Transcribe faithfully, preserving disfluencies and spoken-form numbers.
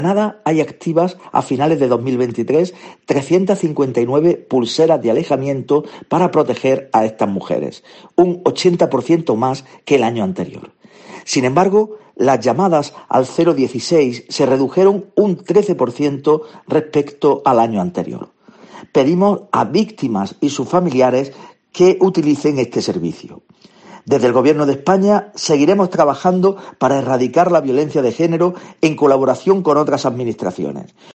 Granada hay activas a finales de dos mil veintitrés trescientas cincuenta y nueve pulseras de alejamiento para proteger a estas mujeres, un ochenta por ciento más que el año anterior. Sin embargo, las llamadas al cero dieciséis se redujeron un trece por ciento respecto al año anterior. Pedimos a víctimas y sus familiares que utilicen este servicio. Desde el Gobierno de España seguiremos trabajando para erradicar la violencia de género en colaboración con otras administraciones.